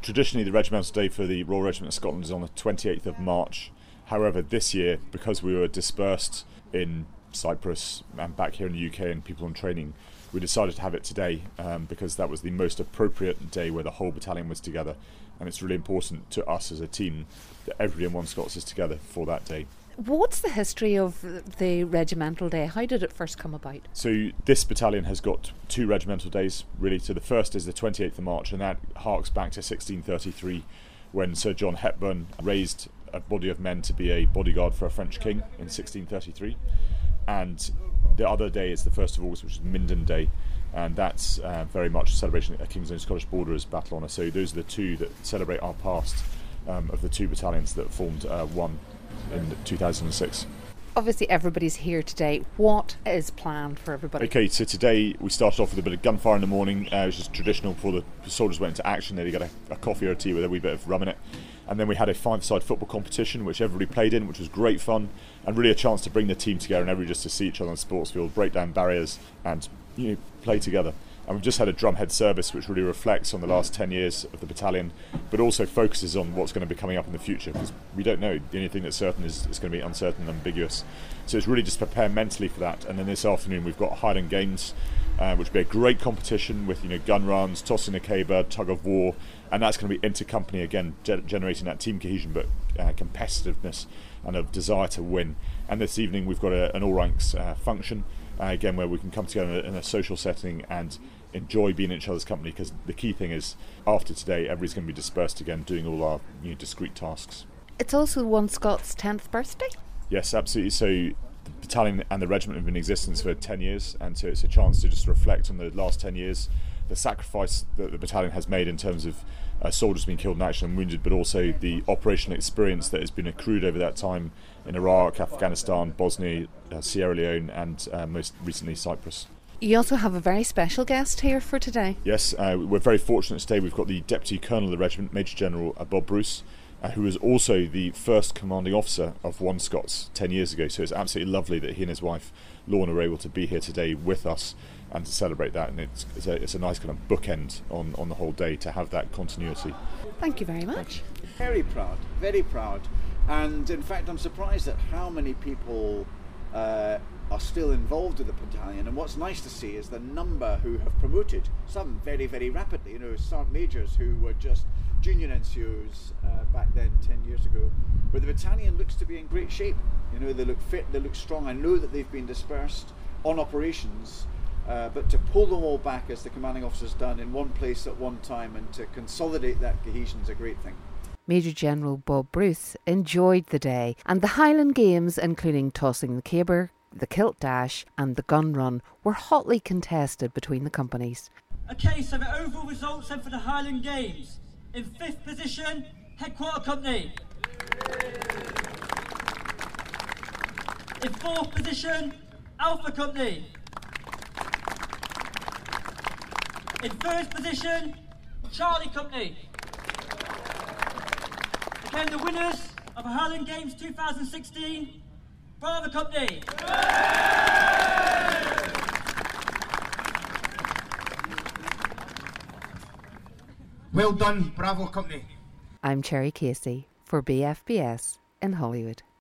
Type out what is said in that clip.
traditionally the regimental day for the Royal Regiment of Scotland is on the 28th of March. However, this year, because we were dispersed in Cyprus and back here in the UK and people on training, we decided to have it today because that was the most appropriate day where the whole battalion was together. And it's really important to us as a team that everybody in One Scots is together for that day. What's the history of the regimental day? How did it first come about? So this battalion has got 2 regimental days, really. So the first is the 28th of March, and that harks back to 1633 when Sir John Hepburn raised a body of men to be a bodyguard for a French king in 1633. And the other day is the 1st of August, which is Minden Day, and that's very much a celebration of King's Own Scottish Borderers battle honour. So those are the 2 that celebrate our past of the 2 battalions that formed one in 2006. Obviously everybody's here today. What is planned for everybody? Okay, so today we started off with a bit of gunfire in the morning, which is traditional before the soldiers went into action. They got a coffee or a tea with a wee bit of rum in it. And then we had a 5-a-side football competition which everybody played in, which was great fun and really a chance to bring the team together and everybody just to see each other on the sports field, break down barriers and play together. And we've just had a drumhead service which really reflects on the last 10 years of the battalion, but also focuses on what's going to be coming up in the future, because we don't know. The only thing that's certain is it's going to be uncertain and ambiguous. So it's really just prepare mentally for that. And then this afternoon we've got Highland Games, which will be a great competition with gun runs, tossing a caber, tug of war, and that's going to be inter-company again, generating that team cohesion, but competitiveness and a desire to win. And this evening we've got an all-ranks function, again where we can come together in a social setting and enjoy being in each other's company, because the key thing is after today everybody's going to be dispersed again doing all our discrete tasks. It's also One Scots 10th birthday? Yes, absolutely. So the battalion and the regiment have been in existence for 10 years, and so it's a chance to just reflect on the last 10 years, the sacrifice that the battalion has made in terms of soldiers being killed in action and wounded, but also the operational experience that has been accrued over that time in Iraq, Afghanistan, Bosnia, Sierra Leone and most recently Cyprus. You also have a very special guest here for today. Yes, we're very fortunate today. We've got the Deputy Colonel of the Regiment, Major General Bob Bruce, who was also the first commanding officer of One Scots 10 years ago. So it's absolutely lovely that he and his wife Lorna are able to be here today with us and to celebrate that. And it's a nice kind of bookend on the whole day to have that continuity. Thank you very much. Very proud, very proud. And in fact, I'm surprised at how many people are still involved with the battalion, and what's nice to see is the number who have promoted, some very, very rapidly, sergeant majors who were just junior NCOs back then 10 years ago. But the battalion looks to be in great shape. They look fit, they look strong. I know that they've been dispersed on operations, but to pull them all back as the commanding officer's done in one place at one time and to consolidate that cohesion is a great thing. Major General Bob Bruce enjoyed the day, and the Highland Games, including tossing the caber, the kilt dash and the gun run, were hotly contested between the companies. Okay, so the overall results then for the Highland Games. In 5th position, Headquarter Company. In 4th position, Alpha Company. In 3rd position, Charlie Company. Again, the winners of the Highland Games 2016, Bravo Company. Well done, Bravo Company. I'm Cherry Casey for BFBS in Hollywood.